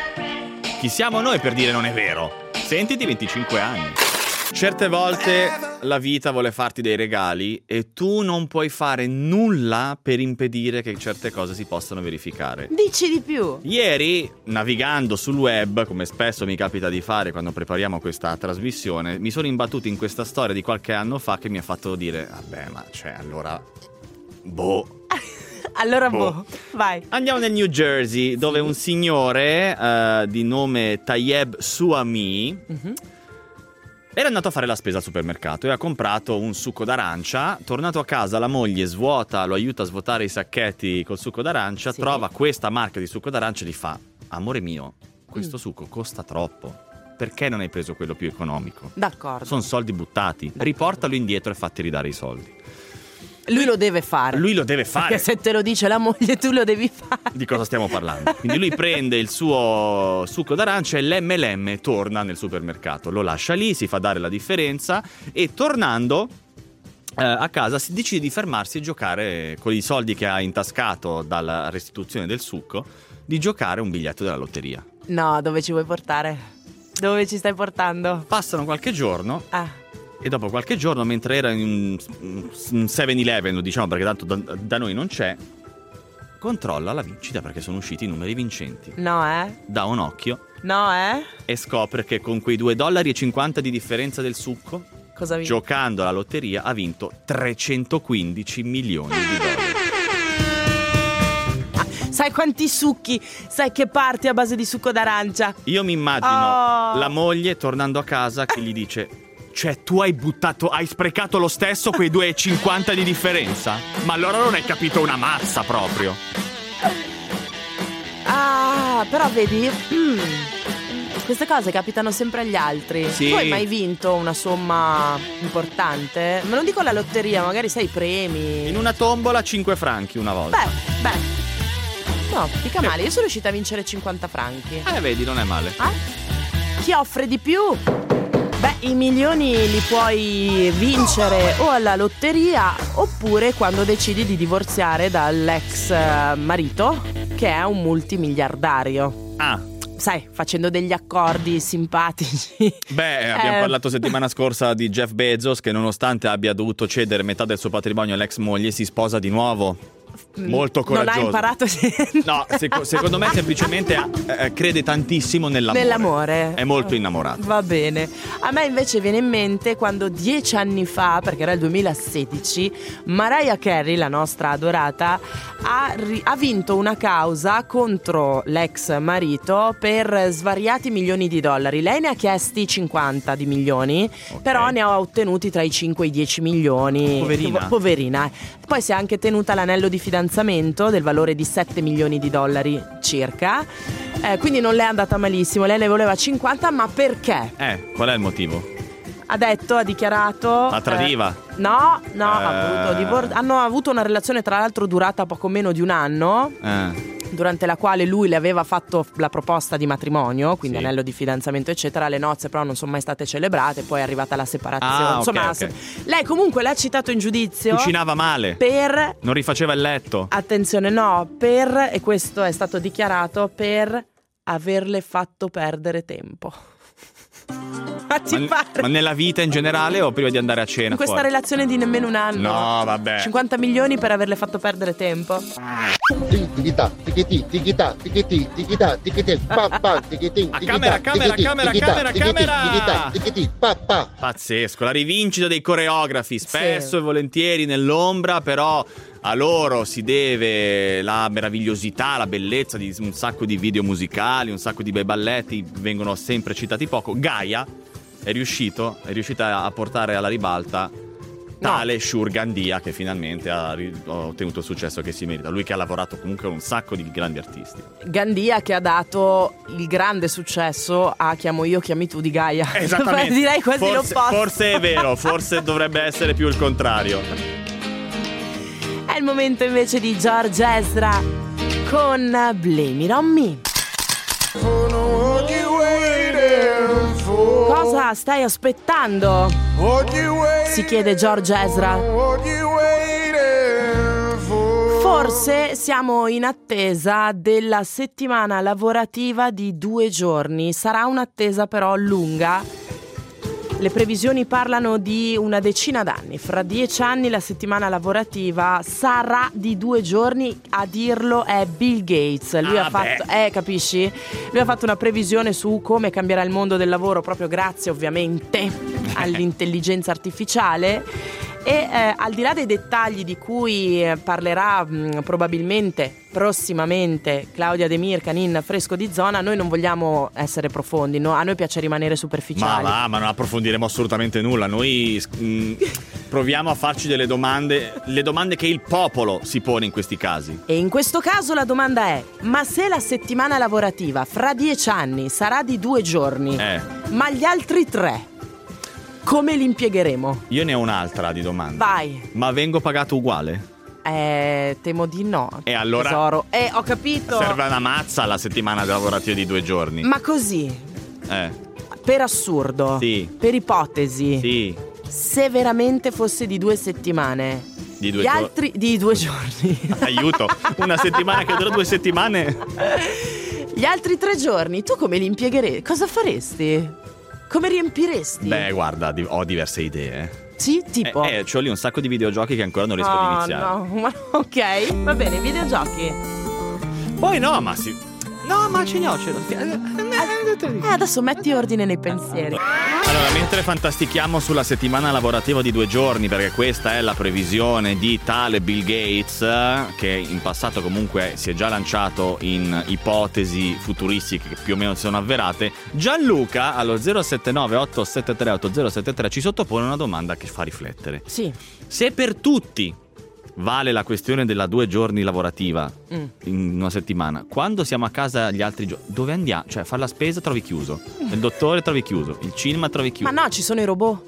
Chi siamo noi per dire non è vero? Sentiti venticinque anni. Certe volte la vita vuole farti dei regali e tu non puoi fare nulla per impedire che certe cose si possano verificare. Dici di più. Ieri, navigando sul web, come spesso mi capita di fare quando prepariamo questa trasmissione, mi sono imbattuto in questa storia di qualche anno fa che mi ha fatto dire, vabbè, ma cioè, allora, boh. Allora Boh. boh, vai. Andiamo nel New Jersey, dove un signore eh, di nome Tayeb Suami Mhm. era andato a fare la spesa al supermercato e ha comprato un succo d'arancia. Tornato a casa, la moglie svuota, lo aiuta a svuotare i sacchetti col succo d'arancia, Sì. trova questa marca di succo d'arancia e gli fa, amore mio, questo Mm. succo costa troppo, perché non hai preso quello più economico? D'accordo. Sono soldi buttati, riportalo indietro e fatti ridare i soldi. Lui lo deve fare. Lui lo deve fare. Perché se te lo dice la moglie tu lo devi fare. Di cosa stiamo parlando? Quindi lui prende il suo succo d'arancia e l'emme elle emme torna nel supermercato. Lo lascia lì, si fa dare la differenza e tornando eh, a casa si decide di fermarsi e giocare con i soldi che ha intascato dalla restituzione del succo, di giocare un biglietto della lotteria. No, dove ci vuoi portare? Dove ci stai portando? Passano qualche giorno Ah. e dopo qualche giorno, mentre era in un- un seven eleven, lo diciamo perché tanto da, da noi non c'è, controlla la vincita perché sono usciti i numeri vincenti. No, eh? Dà un occhio No, eh? e scopre che con quei due dollari e cinquanta di differenza del succo, Cosa vi... giocando alla lotteria, ha vinto trecentoquindici milioni di dollari. Sai quanti succhi? Sai che parti a base di succo d'arancia? Io mi immagino Oh. la moglie tornando a casa che gli dice, cioè tu hai buttato, hai sprecato lo stesso quei due e cinquanta di differenza? Ma allora non hai capito una mazza proprio. Ah, però vedi, mm, queste cose capitano sempre agli altri. Sì. Tu hai mai vinto una somma importante? Ma non dico la lotteria, magari sai i premi. In una tombola cinque franchi una volta. Beh, beh. No, mica male, io sono riuscita a vincere cinquanta franchi. Eh, vedi, non è male. Ah? Chi offre di più? Beh, i milioni li puoi vincere o alla lotteria oppure quando decidi di divorziare dall'ex eh, marito, che è un multimiliardario. Ah, Sai, facendo degli accordi simpatici. beh, abbiamo Eh. parlato settimana scorsa di Jeff Bezos che nonostante abbia dovuto cedere metà del suo patrimonio all'ex moglie si sposa di nuovo. Molto coraggioso. Non ha imparato No, seco- secondo me semplicemente eh, crede tantissimo nell'amore. nell'amore. È molto innamorato. Va bene. A me invece viene in mente quando dieci anni fa, perché era il duemilasedici, Mariah Carey, la nostra adorata, ha, ri- ha vinto una causa contro l'ex marito per svariati milioni di dollari. Lei ne ha chiesti cinquanta di milioni, Ok. però ne ha ottenuti tra i cinque e i dieci milioni. Poverina. Poverina. eh. Poi si è anche tenuta l'anello di fidanzamento del valore di sette milioni di dollari circa. Eh, quindi non le è andata malissimo. Lei ne voleva cinquanta, ma perché? Eh, qual è il motivo? Ha detto, ha dichiarato. La tradiva? eh, no, no, ha Eh. voluto divor- hanno avuto una relazione tra l'altro durata poco meno di un anno, Eh. durante la quale lui le aveva fatto la proposta di matrimonio, quindi Sì. anello di fidanzamento eccetera. Le nozze però non sono mai state celebrate, poi è arrivata la separazione. Ah, ok, Insomma, ok. se- lei comunque l'ha citato in giudizio Cucinava male. per Non rifaceva il letto. attenzione, no, per, e questo è stato dichiarato, per averle fatto perdere tempo. Ma ti ma, pare? ma nella vita in generale o prima di andare a cena? In questa fuori? relazione di nemmeno un anno. No, vabbè. cinquanta milioni per averle fatto perdere tempo. Tichita, tichiti, tichita, tichiti, tichita, tichiti, pa pa, tichiti, A camera, camera, camera, camera, camera. tichiti, pa pa. Pazzesco, la rivincita dei coreografi, spesso Sì. e volentieri nell'ombra, però a loro si deve la meravigliosità, la bellezza di un sacco di video musicali, un sacco di bei balletti, vengono sempre citati poco. Gaia è riuscito, è riuscita a portare alla ribalta tale Shurgandia, che finalmente ha, ri- ha ottenuto il successo che si merita. Lui che ha lavorato comunque con un sacco di grandi artisti. Gandia che ha dato il grande successo a Chiamo io, chiami tu di Gaia. Esattamente. Direi quasi forse, l'opposto. forse è vero, forse dovrebbe essere più il contrario. È il momento invece di George Ezra con Blame It On Me. Cosa stai aspettando? Si chiede George Ezra. Forse siamo in attesa della settimana lavorativa di due giorni. Sarà un'attesa però lunga. Le previsioni parlano di una decina d'anni. Fra dieci anni la settimana lavorativa sarà di due giorni. A dirlo è Bill Gates. Lui Ah, ha fatto, eh, capisci? Lui ha fatto una previsione su come cambierà il mondo del lavoro, proprio grazie ovviamente all'intelligenza artificiale. E eh, al di là dei dettagli di cui eh, parlerà mh, probabilmente prossimamente Claudia De Mircan in Fresco di Zona, noi non vogliamo essere profondi, no? A noi piace rimanere Ma superficiali. va, ma non approfondiremo assolutamente nulla. Noi mh, proviamo a farci delle domande, le domande che il popolo si pone in questi casi. E in questo caso la domanda è: ma se la settimana lavorativa fra dieci anni sarà di due giorni, Eh, ma gli altri tre come li impiegheremo? io ne ho un'altra di domanda. Vai. Ma vengo pagato uguale? Eh, temo di no. E allora tesoro. Eh, ho capito. serve una mazza la settimana lavorativa di due giorni. Ma così, Eh, per assurdo, Sì. per ipotesi, sì, se veramente fosse di due settimane, di due gli giorni. altri di due giorni, Aiuto, una settimana che dura due settimane. gli altri tre giorni, tu come li impiegheresti? Cosa faresti? Come riempiresti? Beh, guarda, di- ho diverse idee. Sì, tipo. Eh, eh, c'ho lì un sacco di videogiochi che ancora non riesco Oh, ad iniziare. no, ma ok, va bene, videogiochi. Poi no, ma sì. No, ma ce ne ho, ce l'ho. Eh, adesso metti ordine nei pensieri. Allora, mentre fantastichiamo sulla settimana lavorativa di due giorni, perché questa è la previsione di tale Bill Gates, che in passato comunque si è già lanciato in ipotesi futuristiche che più o meno si sono avverate, Gianluca allo zero sette nove otto sette tre otto zero sette tre ci sottopone una domanda che fa riflettere. Sì. Se per tutti vale la questione della due giorni lavorativa Mm. in una settimana, quando siamo a casa gli altri giorni, dove andiamo? Cioè, fare la spesa trovi chiuso, il dottore trovi chiuso, il cinema trovi chiuso. Ma no, ci sono i robot.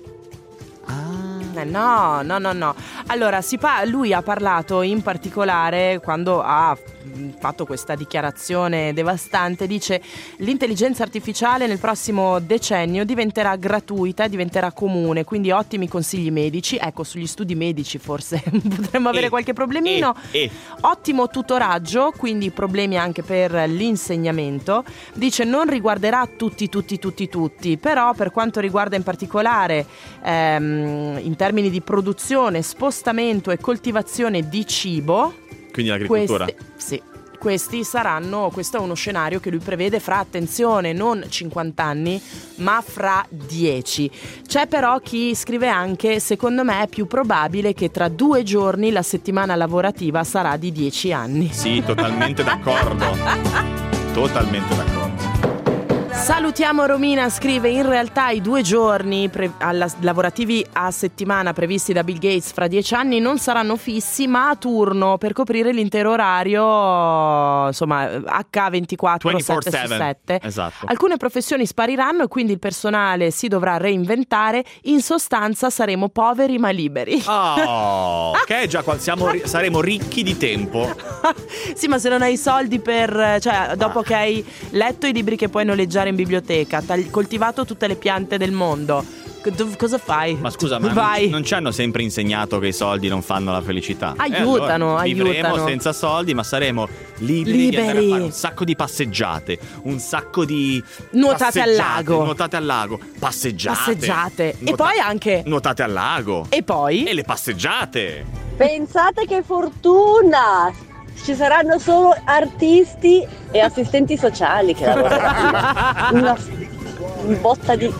Ah. Eh, no, no, no, no. Allora, si pa- lui ha parlato in particolare quando ha mh, fatto questa dichiarazione devastante. Dice: l'intelligenza artificiale nel prossimo decennio diventerà gratuita, diventerà comune, quindi ottimi consigli medici. Ecco, sugli studi medici forse potremmo avere E- qualche problemino. e- e. Ottimo tutoraggio, quindi problemi anche per l'insegnamento. Dice: non riguarderà tutti, tutti, tutti, tutti, però per quanto riguarda in particolare ehm, in termini di produzione, spostamento e coltivazione di cibo, Quindi l'agricoltura. queste- sì, questi saranno, questo è uno scenario che lui prevede fra, attenzione, non cinquanta anni, ma fra dieci. C'è però chi scrive anche: secondo me è più probabile che tra due giorni la settimana lavorativa sarà di dieci anni. Sì, totalmente d'accordo. Totalmente d'accordo. Salutiamo Romina, scrive: in realtà i due giorni pre- alla- lavorativi a settimana previsti da Bill Gates fra dieci anni non saranno fissi, ma a turno per coprire l'intero orario, insomma acca ventiquattro sette su sette. Esatto. Alcune professioni spariranno e quindi il personale si dovrà reinventare. In sostanza saremo poveri ma liberi. Oh, che è già qua, siamo ri- saremo ricchi di tempo. Sì, ma se non hai soldi per, cioè dopo che hai letto i libri che puoi noleggiare in biblioteca, tagli- coltivato tutte le piante del mondo, dov- cosa fai? Ma scusa, ma Vai. non, non ci hanno sempre insegnato che i soldi non fanno la felicità? Aiutano, eh, allora, vivremo aiutano. senza soldi, ma saremo liberi, Liberi. di andare a fare un sacco di passeggiate, un sacco di Nuotate al passeggiate, lago. nuotate al lago, passeggiate, Passeggiate. E nuota- poi anche nuotate al lago E poi? e le passeggiate. Pensate che fortuna! Ci saranno solo artisti e assistenti sociali che lavoreranno. Una botta di...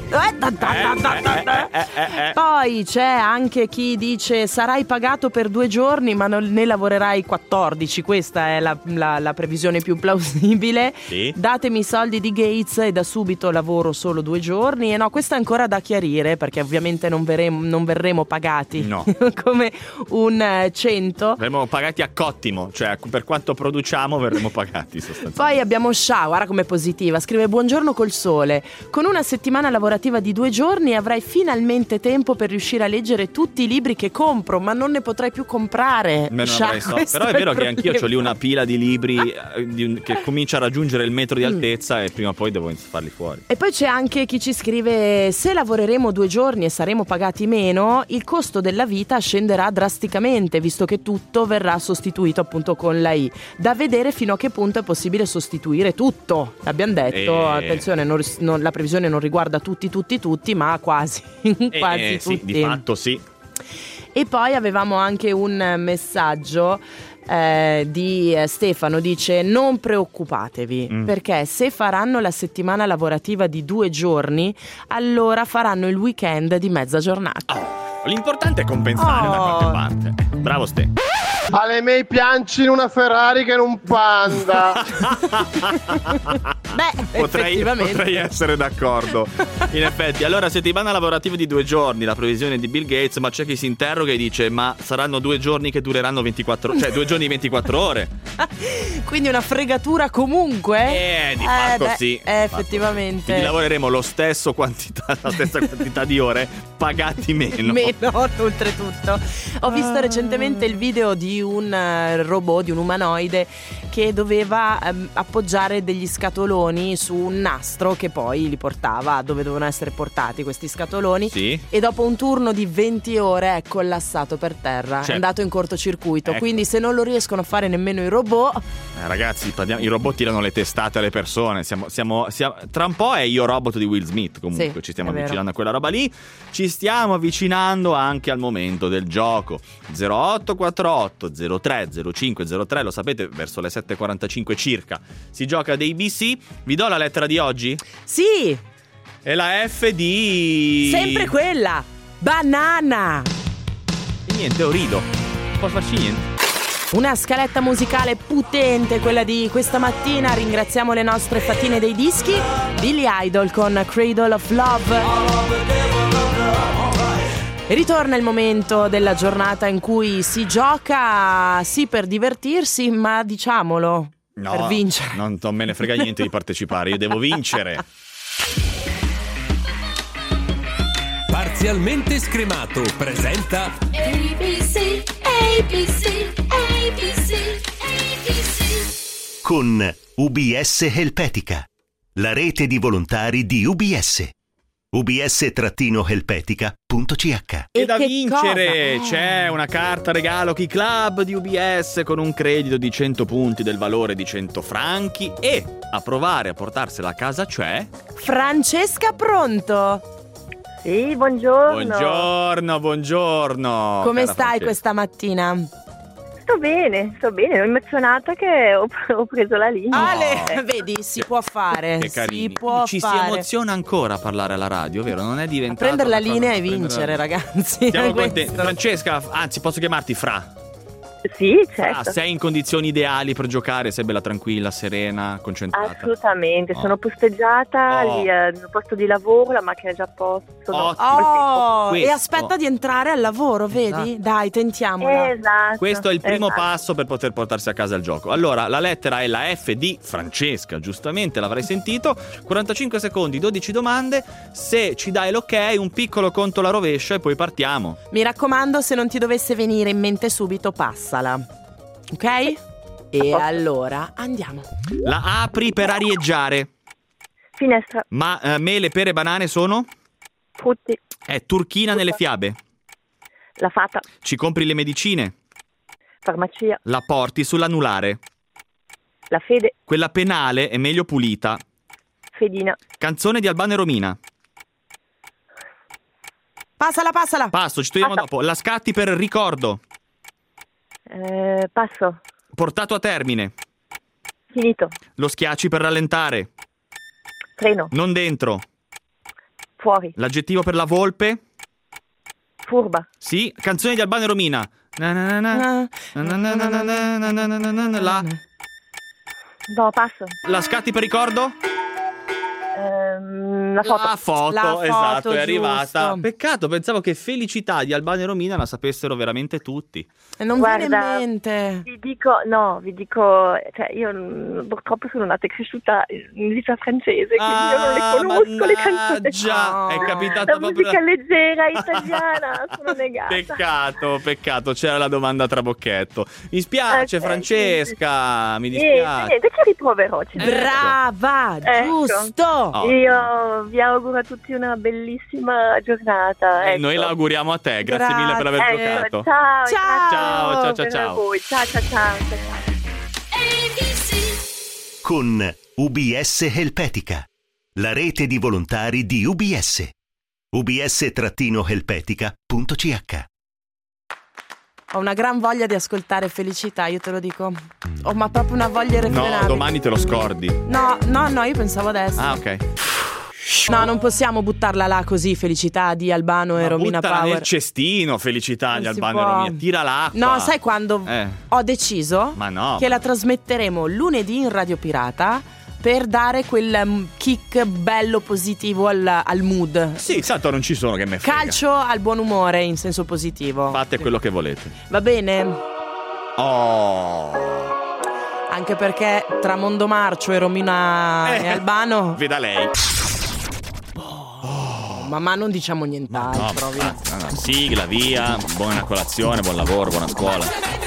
Poi c'è anche chi dice sarai pagato per due giorni ma non ne lavorerai quattordici. Questa è la, la, la previsione più plausibile. Sì. Datemi i soldi di Gates e da subito lavoro solo due giorni. E no, questa è ancora da chiarire, perché ovviamente non, verremo, non verremo pagati No. come un eh, cento. Verremo pagati a cottimo, cioè per quanto produciamo verremo pagati sostanzialmente. Poi abbiamo Sha, guarda com'è positiva. Scrive: buongiorno col sole. Con una settimana lavorativa di due giorni avrai finalmente tempo per riuscire a leggere tutti i libri che compro, ma non ne potrai più comprare. Beh, non Sha, avrei so- questo Però è il vero che anch'io problema. ho lì una pila di libri eh, di un- che comincia a raggiungere il metro di altezza e prima o poi devo farli fuori. E poi c'è anche chi ci scrive: se lavoreremo due giorni e saremo pagati meno, il costo della vita scenderà drasticamente, visto che tutto verrà sostituito appunto con la I. Da vedere fino a che punto è possibile sostituire tutto. Abbiamo detto, Eh. attenzione, non- non- la previsione non riguarda tutti, tutti, tutti, ma quasi, quasi Eh, sì, tutti. di fatto sì. E poi avevamo anche un messaggio eh, di eh, Stefano, dice: non preoccupatevi, Mm. perché se faranno la settimana lavorativa di due giorni, allora faranno il weekend di mezza giornata. L'importante è compensare da Oh. qualche parte. Bravo Ste. Alle me pianci in una Ferrari che in un Panda. Beh, Potrei, effettivamente. potrei essere d'accordo. In effetti, allora settimana lavorativa di due giorni, la previsione di Bill Gates, ma c'è chi si interroga e dice: ma saranno due giorni che dureranno ventiquattro, cioè due giorni ventiquattro ore. Quindi una fregatura comunque? Eh, di fatto beh, sì. eh, effettivamente. Quindi lavoreremo lo stesso quantità, la stessa quantità di ore, pagati meno. Meno, oltretutto. Ho visto recentemente il video di un eh, robot, di un umanoide che doveva ehm, appoggiare degli scatoloni su un nastro che poi li portava dove dovevano essere portati questi scatoloni. Sì. E dopo un turno di venti ore è collassato per terra, Cioè, è andato in cortocircuito. ecco. Quindi se non lo riescono a fare nemmeno i robot, Eh, ragazzi, parliamo- i robot tirano le testate alle persone. Siamo, siamo, siamo- tra un po' è Io Robot di Will Smith. Comunque, Sì, ci stiamo è vero. avvicinando a quella roba lì. Ci stiamo avvicinando anche al momento del gioco. zero otto quattro otto zero tre zero cinque zero tre, lo sapete, verso le sette e quarantacinque circa si gioca dei B C. Vi do la lettera di oggi? sì, È la F di... sempre quella, banana. E niente, io rido. Non posso farci niente. Una scaletta musicale potente, quella di questa mattina. Ringraziamo le nostre fatine dei dischi. Billy Idol con Cradle of Love. E ritorna il momento della giornata in cui si gioca sì per divertirsi, ma diciamolo, No, per vincere. non, non me ne frega niente di partecipare, io devo vincere. Parzialmente scremato presenta A B C, A B C, A B C, A B C. Con U B S Helpetica, la rete di volontari di U B S. u b s helpetica punto c h. E da che vincere cosa? c'è una carta regalo Key Club di U B S con un credito di cento punti del valore di cento franchi, e a provare a portarsela a casa c'è... Francesca, pronto? Sì, buongiorno. Buongiorno, buongiorno. Come cara stai Francesca. questa mattina? Sto bene, sto bene, ero emozionata che ho, ho preso la linea. Ale, vedi, si può fare. Che carini. Si può Ci fare. si emoziona ancora a parlare alla radio, vero? Non è diventato... Prendere la una cosa- linea e prendere vincere, la- ragazzi. Siamo È questo. contenti. Francesca, anzi, posso chiamarti Fra? Sì, Fra, certo. sei in condizioni ideali per giocare? Sei bella tranquilla, serena, concentrata? Assolutamente, Oh. sono posteggiata Oh. lì eh, nel posto di lavoro, la macchina è già a posto. no? Oh, e Questo. aspetta di entrare al lavoro, vedi? Dai, tentiamola. Esatto. Questo è il primo esatto. passo per poter portarsi a casa il gioco. Allora, la lettera è la F di Francesca, giustamente l'avrai sentito. quarantacinque secondi, dodici domande. Se ci dai l'ok, un piccolo conto alla rovescia e poi partiamo. Mi raccomando, se non ti dovesse venire in mente subito, passala. Ok? E allora andiamo. La apri per arieggiare. Finestra. Ma eh, mele, pere e banane sono? Frutti. È turchina nelle fiabe. La fata. Ci compri le medicine. Farmacia. La porti sull'anulare. La fede. Quella penale è meglio pulita. Fedina. Canzone di Albano e Romina. Passala, passala. Passo, ci togliamo dopo. La scatti per ricordo. Eh, passo. Portato a termine. Finito. Lo schiacci per rallentare. Treno. Non dentro. Fuori. L'aggettivo per la volpe. Furba. Sì, canzone di Albano e Romina. Na na na na. Na na na na na na na na na na. La... No, passo. La scatti per ricordo? Ehm, la foto. La foto, La foto, esatto, è giusto. arrivata. Peccato, pensavo che Felicità di Albano e Romina la sapessero veramente tutti. E non Guarda, viene in mente. Vi dico, no, vi dico, cioè io mm, purtroppo sono nata e cresciuta in musica francese, quindi io non le conosco le canzoni. Già, è capitato La proprio musica leggera italiana, sono negata. Peccato, peccato, c'era la domanda a trabocchetto. Mi spiace, Ok, Francesca, mi Niente, dispiace. niente, ci riproverò. Ci Brava, Ecco. giusto. Oh. Io vi auguro a tutti una bellissima giornata. E ecco. noi la auguriamo a te, grazie, Grazie. mille per aver Ecco, giocato. ciao, Ciao. Ciao, ciao, ciao, per ciao. voi. Ciao, ciao, ciao. ciao. Con U B S Helpetica, la rete di volontari di U B S. u b s helpetica punto c h. Ho una gran voglia di ascoltare Felicità, io te lo dico. Ho ma proprio una voglia irrefrenabile. No, domani te lo scordi. No, no, no, io pensavo adesso. Ah, ok. No, non possiamo buttarla là così, Felicità di Albano e Ma Romina buttala Power. nel cestino, Felicità Non di si Albano e può. Romina. Tira l'acqua. No, sai quando Eh. ho deciso Ma no. che la trasmetteremo lunedì in Radio Pirata per dare quel mm, kick bello positivo al, al mood. Sì, santo non ci sono che me frega. Calcio al buon umore in senso positivo. Fate quello che volete. Va bene? Oh. Anche perché tra Mondomarcio e Romina Eh. e Albano. Veda lei. Ma, ma non diciamo nient'altro. No, via. no, no, sigla, via. Buona colazione, buon lavoro, buona scuola.